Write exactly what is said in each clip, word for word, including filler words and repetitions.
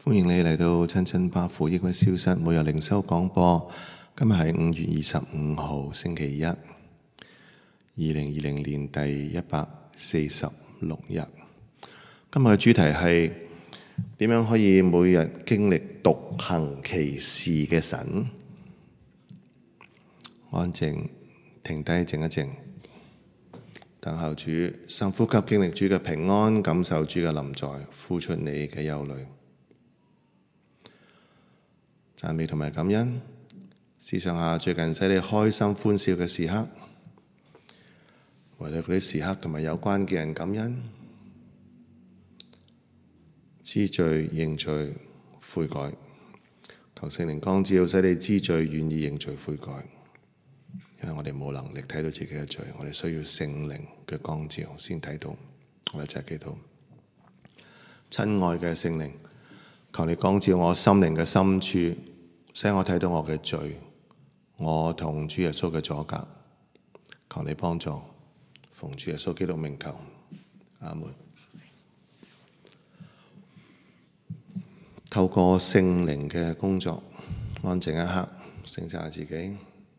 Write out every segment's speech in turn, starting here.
歡迎你嚟到親親百富抑鬱消失每日靈修廣播。今日係五月二十五號星期一，二零二零年第一百四十六日。今日嘅主題係點樣可以每日經歷獨行奇事嘅神？安靜，停低，靜一靜，等候主，深呼吸，經歷主嘅平安，感受主嘅臨在，呼出你嘅憂慮。讚美同埋感恩，思想下最近使你開心歡笑嘅時刻，為咗嗰啲時刻同埋有關嘅人感恩，知罪認罪悔改，求聖靈光照，使你知罪願意認罪悔改。因為我哋冇能力睇到自己嘅罪，我哋需要聖靈嘅光照先睇到。我哋一齊祈禱。親愛嘅聖靈，求你光照我心靈嘅深處，使我睇到我嘅罪，我同主耶穌嘅阻隔。求你幫助，奉主耶穌基督名求，阿門。透過聖靈嘅工作，安靜一刻，省察下自己。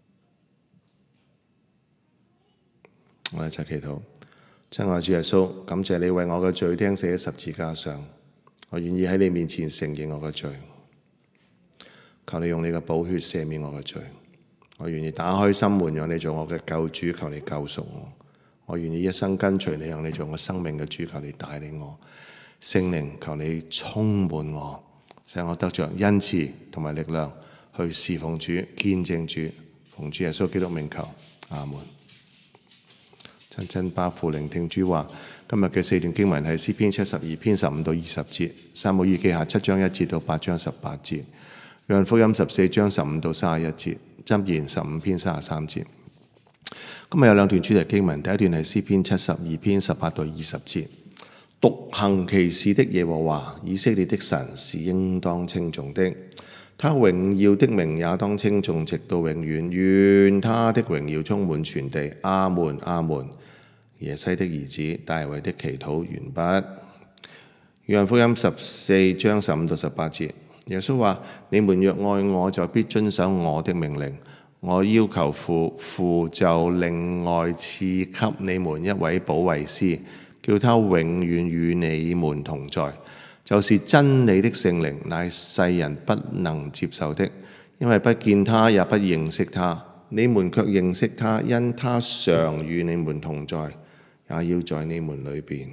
我哋一齊祈禱。親愛主耶穌，感謝你為我嘅罪釘死喺十字架上，我願意喺你面前承認我嘅罪。求你用你嘅寶血赦免我嘅罪。我願意打開心門，讓你做我嘅救主。求你救贖我。我願意一生跟隨你，讓你做我生命嘅主。求你帶領我。聖靈，求你充滿我，使我得着恩賜同埋力量去侍奉主、見證主。奉主耶穌基督名求，阿門。親親百富聆聽主話。今日嘅四段經文係詩篇七十二篇十五到二十節，撒母耳記下七章一節到八章十八節，約翰福音十四章十五到三十一節，箴言十五篇三十三節。今日有兩段主題經文，第一段係詩篇七十二篇十八到二十節。獨行奇事的耶和華，以色列的神是應當稱頌的，他榮耀的名也當稱頌直到永遠，願他的榮耀充滿全地。阿門，阿門。耶西的兒子大衛的祈禱完畢。約翰福音十四章十五到十八節，耶穌話：你們若愛我，就必遵守我的命令。我要求父，父就另外賜給你們一位保惠師，叫他永遠與你們同在，就是真理的聖靈，乃世人不能接受的，因為不見他，也不認識他。你們卻認識他，因他常與你們同在，也要在你們裏邊。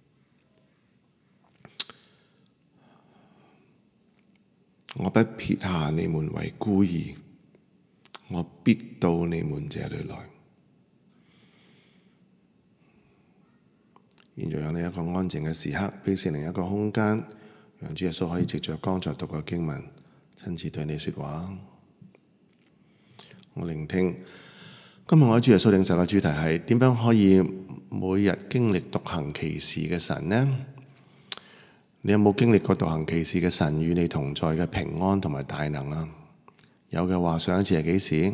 我不撇下你們為孤兒，我必到你們這裏來。現在讓你一個安靜嘅時刻，俾聖靈一個空間，讓主耶穌可以藉着剛才讀嘅經文，親自對你說話。我聆聽。今日我喺主耶穌領受嘅主題係點樣可以每日經歷獨行奇事嘅神呢？你有冇經歷過獨行奇事嘅神與你同在嘅平安同埋大能啊？有嘅話，上一次係幾時？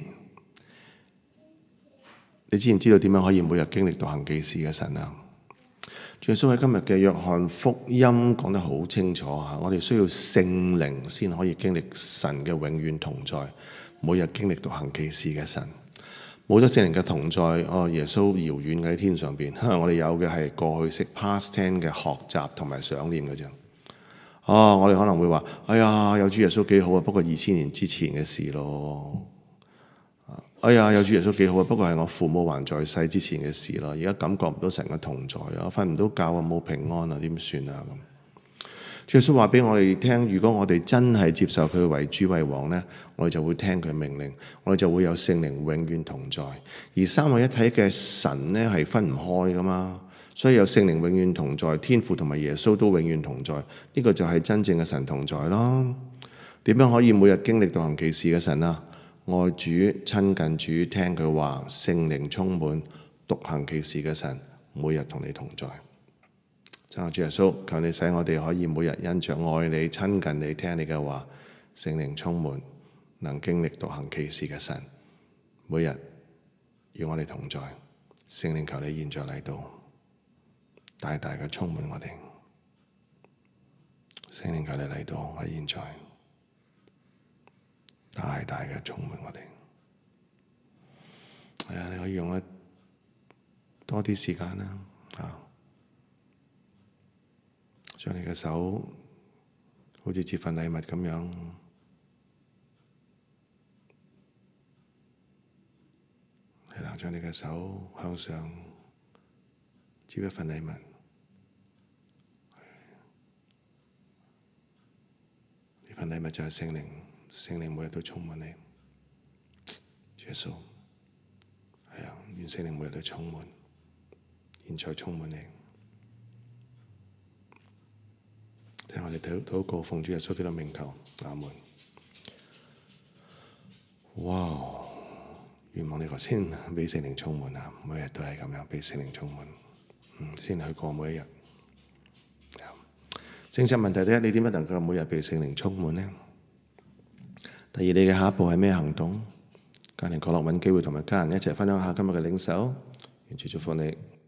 你知唔知道點樣可以每日經歷獨行奇事嘅神啊？主耶穌喺今日嘅約翰福音講得好清楚吓，我哋需要聖靈先可以經歷神嘅永遠同在，每日經歷獨行奇事嘅神。冇咗聖靈嘅同在，哦，耶穌遙遠嘅喺天上邊，我哋有嘅係過去式 past tense 嘅學習同埋想念嘅啫。哦，我哋可能會話：哎呀，有主耶穌幾好啊，不過二千年之前嘅事咯。哎呀，有主耶穌幾好啊，不過係我父母還在世之前嘅事咯。而家感覺唔到神嘅同在啊，瞓唔到覺啊，冇平安啊，點算啊咁？主耶穌話俾我哋聽，如果我哋真係接受佢為主為王呢，我哋就會聽佢命令，我哋就會有聖靈永遠同在。而三位一體嘅神呢係分唔開噶嘛，所以有聖靈永遠同在，天父同埋耶穌都永遠同在，呢個就係真正嘅神同在咯。點樣可以每日經歷獨行奇事嘅神啊？愛主、親近主、聽佢話，聖靈充滿，獨行奇事嘅神，每日同你同在。親愛主耶穌，求你使我哋可以每日因着愛你、親近你、聽你嘅話，聖靈充滿，能經歷獨行奇事嘅神，每日與我哋同在。聖靈，求你現在嚟到，大大嘅充滿我哋。 聖靈求你嚟到喺現在，大大嘅充滿我哋。係啊，你可以用得多啲時間啦，啊，將你嘅手好似接份禮物咁樣，係啦，將你嘅手向上接一份禮物。呢份禮物就係聖靈，聖靈每日都充滿你。耶穌，係啊，願聖靈每日都充滿，現在充滿你。聽我哋禱禱告，奉主耶穌基督嘅名求，阿門。哇！願望你個先俾聖靈充滿啊！每日都係咁樣俾聖靈充滿，嗯，先去過每一日。政策問題第一，你點樣能夠每日被聖靈充滿呢？第二，你嘅下一步係咩行動？家庭角落揾機會同埋家人一齊分享下今日嘅領受，願主祝福你。